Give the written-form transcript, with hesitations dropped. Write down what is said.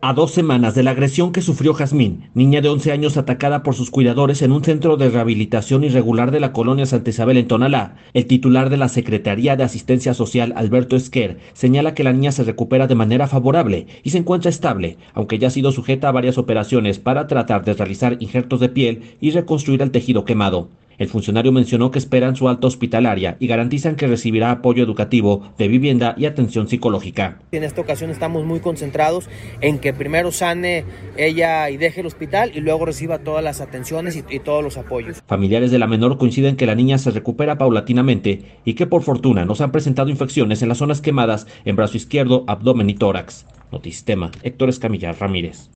A 2 semanas de la agresión que sufrió Jazmín, niña de 11 años atacada por sus cuidadores en un centro de rehabilitación irregular de la colonia Santa Isabel en Tonalá, el titular de la Secretaría de Asistencia Social, Alberto Esquer, señala que la niña se recupera de manera favorable y se encuentra estable, aunque ya ha sido sujeta a varias operaciones para tratar de realizar injertos de piel y reconstruir el tejido quemado. El funcionario mencionó que esperan su alta hospitalaria y garantizan que recibirá apoyo educativo, de vivienda y atención psicológica. En esta ocasión estamos muy concentrados en que primero sane ella y deje el hospital y luego reciba todas las atenciones y todos los apoyos. Familiares de la menor coinciden que la niña se recupera paulatinamente y que por fortuna no se han presentado infecciones en las zonas quemadas en brazo izquierdo, abdomen y tórax. Notisistema, Héctor Escamilla Ramírez.